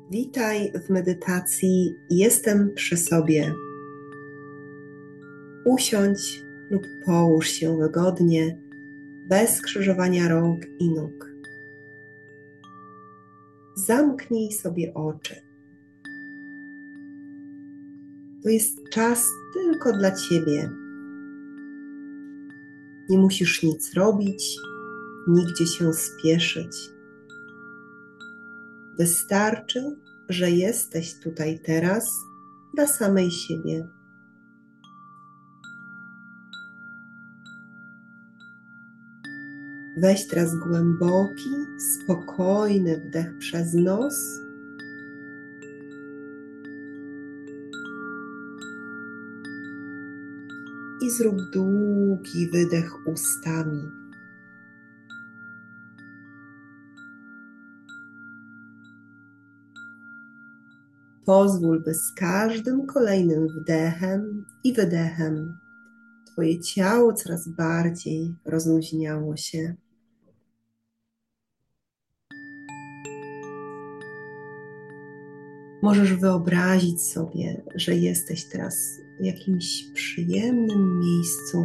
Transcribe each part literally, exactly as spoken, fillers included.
Witaj w medytacji Jestem przy sobie. Usiądź lub połóż się wygodnie, bez skrzyżowania rąk i nóg. Zamknij sobie oczy. To jest czas tylko dla Ciebie. Nie musisz nic robić, nigdzie się spieszyć. Wystarczy, że jesteś tutaj teraz dla samej siebie. Weź teraz głęboki, spokojny wdech przez nos i zrób długi wydech ustami. Pozwól, by z każdym kolejnym wdechem i wydechem Twoje ciało coraz bardziej rozluźniało się. Możesz wyobrazić sobie, że jesteś teraz w jakimś przyjemnym miejscu.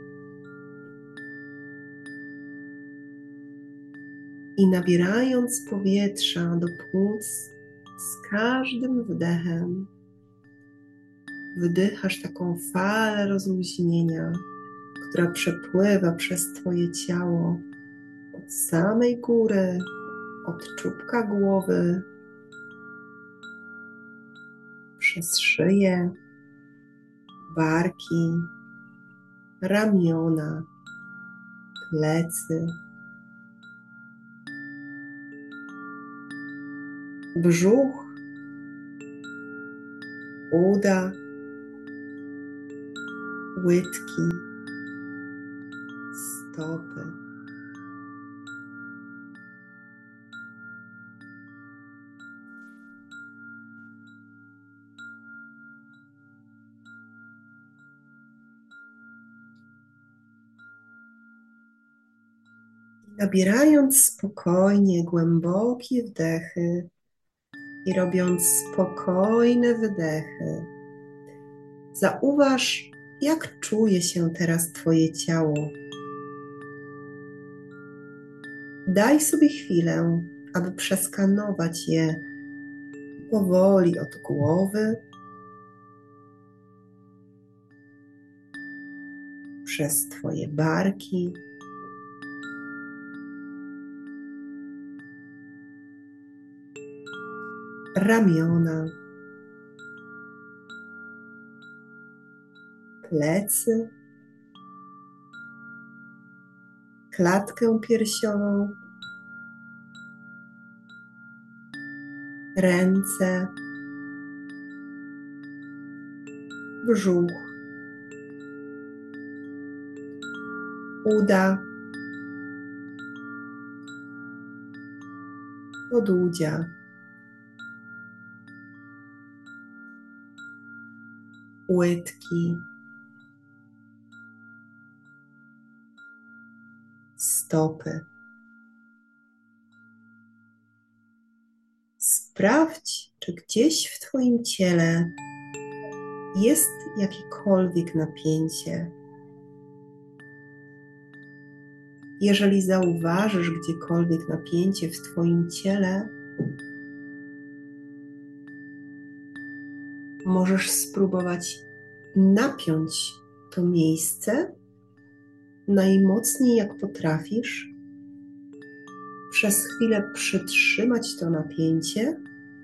I nabierając powietrza do płuc, z każdym wdechem wdychasz taką falę rozluźnienia, która przepływa przez Twoje ciało od samej góry, od czubka głowy, przez szyję, barki, ramiona, plecy, brzuch, uda, łydki, stopy. Nabierając spokojnie głębokie wdechy i robiąc spokojne wydechy, zauważ, jak czuje się teraz Twoje ciało. Daj sobie chwilę, aby przeskanować je powoli od głowy, przez Twoje barki, ramiona, plecy, klatkę piersiową, ręce, brzuch, uda, podudzia, łydki, stopy. Sprawdź, czy gdzieś w Twoim ciele jest jakiekolwiek napięcie. Jeżeli zauważysz gdziekolwiek napięcie w Twoim ciele, możesz spróbować napiąć to miejsce najmocniej jak potrafisz, przez chwilę przytrzymać to napięcie,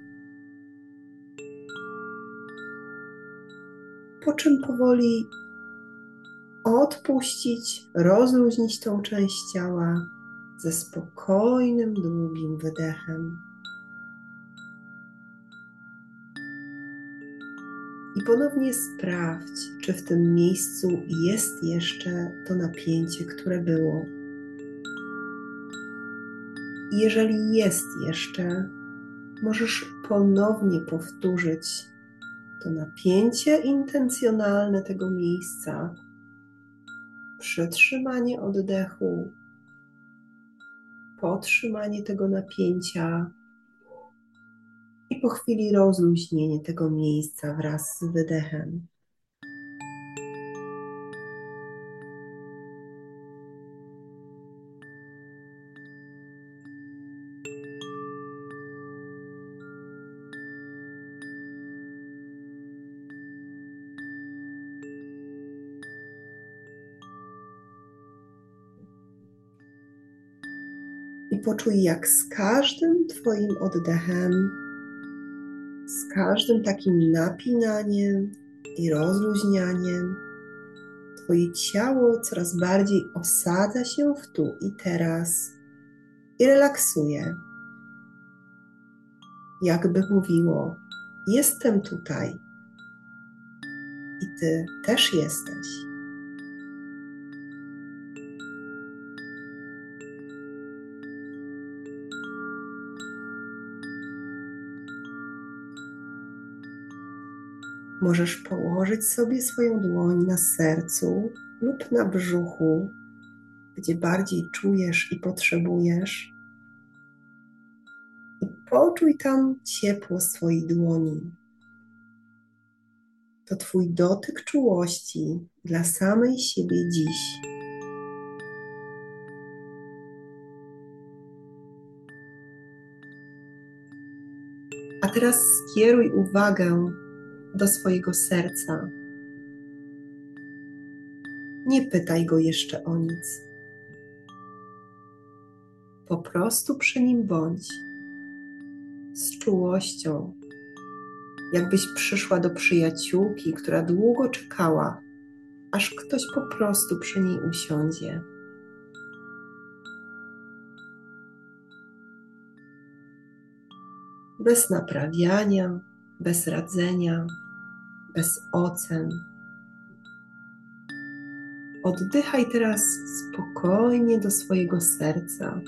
po czym powoli odpuścić, rozluźnić tą część ciała ze spokojnym, długim wydechem. I ponownie sprawdź, czy w tym miejscu jest jeszcze to napięcie, które było. I jeżeli jest jeszcze, możesz ponownie powtórzyć to napięcie intencjonalne tego miejsca, przytrzymanie oddechu, podtrzymanie tego napięcia i i po chwili rozluźnienie tego miejsca wraz z wydechem. I poczuj, jak z każdym Twoim oddechem, z każdym takim napinaniem i rozluźnianiem, Twoje ciało coraz bardziej osadza się w tu i teraz i relaksuje. Jakby mówiło: jestem tutaj i Ty też jesteś. Możesz położyć sobie swoją dłoń na sercu lub na brzuchu, gdzie bardziej czujesz i potrzebujesz. I poczuj tam ciepło swojej dłoni. To Twój dotyk czułości dla samej siebie dziś. A teraz skieruj uwagę do swojego serca. Nie pytaj go jeszcze o nic. Po prostu przy nim bądź. Z czułością, jakbyś przyszła do przyjaciółki, która długo czekała, aż ktoś po prostu przy niej usiądzie. Bez naprawiania, bez radzenia, bez ocen. Oddychaj teraz spokojnie do swojego serca.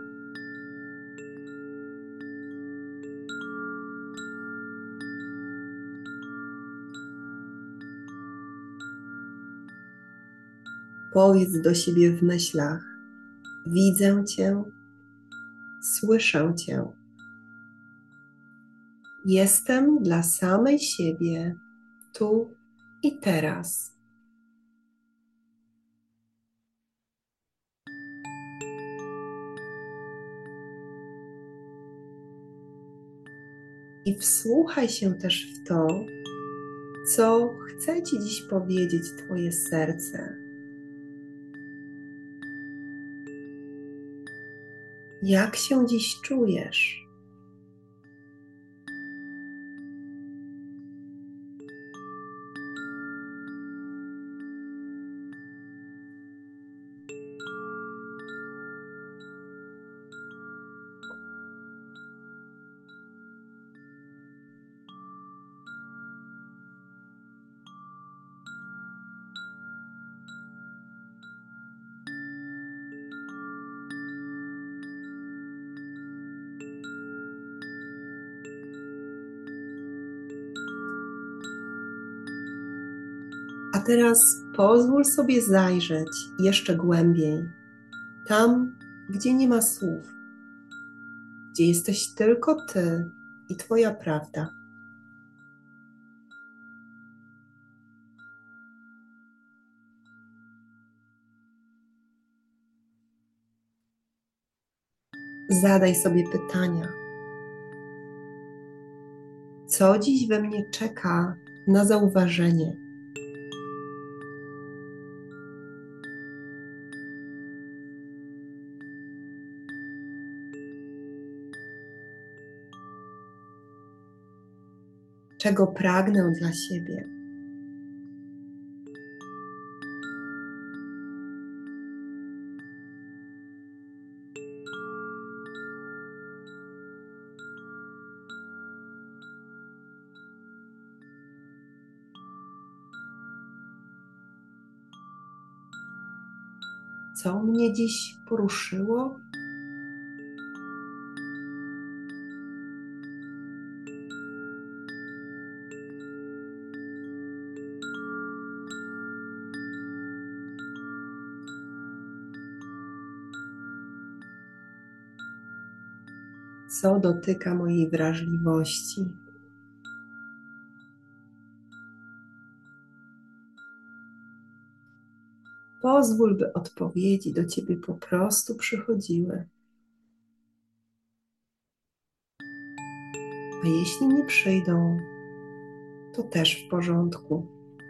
Powiedz do siebie w myślach: widzę Cię, słyszę Cię. Jestem dla samej siebie tu i teraz. I wsłuchaj się też w to, co chce Ci dziś powiedzieć Twoje serce. Jak się dziś czujesz? A teraz pozwól sobie zajrzeć jeszcze głębiej, tam, gdzie nie ma słów, gdzie jesteś tylko Ty i Twoja prawda. Zadaj sobie pytania. Co dziś we mnie czeka na zauważenie? Czego pragnę dla siebie? Co mnie dziś poruszyło? co dotyka mojej wrażliwości. Pozwól, by odpowiedzi do Ciebie po prostu przychodziły. A jeśli nie przyjdą, to też w porządku.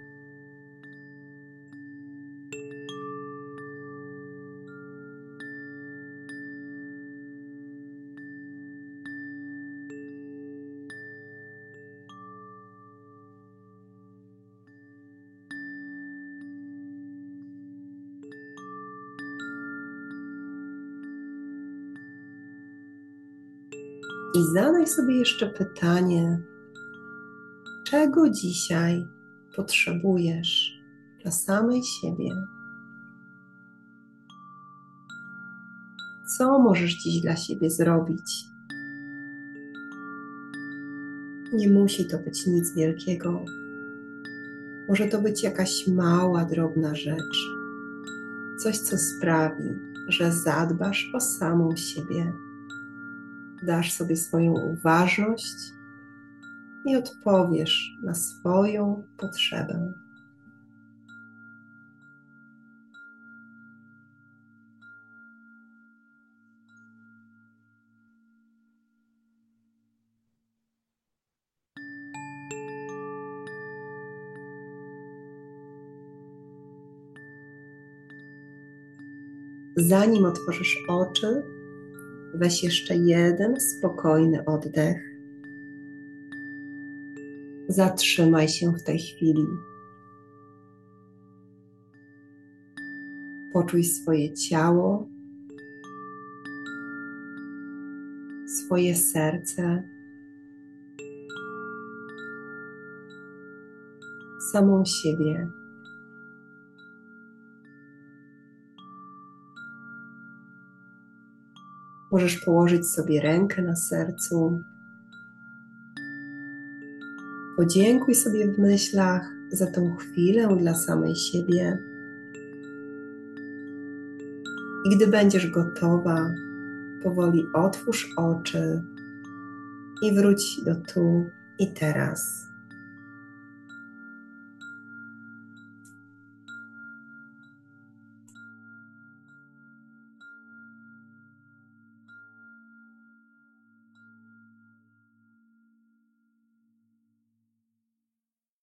I zadaj sobie jeszcze pytanie, czego dzisiaj potrzebujesz dla samej siebie? Co możesz dziś dla siebie zrobić? Nie musi to być nic wielkiego. Może to być jakaś mała, drobna rzecz. Coś, co sprawi, że zadbasz o samą siebie. Dasz sobie swoją uważność i odpowiesz na swoją potrzebę. Zanim otworzysz oczy, weź jeszcze jeden spokojny oddech. Zatrzymaj się w tej chwili. Poczuj swoje ciało, swoje serce, samą siebie. Możesz położyć sobie rękę na sercu. Podziękuj sobie w myślach za tą chwilę dla samej siebie. I gdy będziesz gotowa, powoli otwórz oczy i wróć do tu i teraz.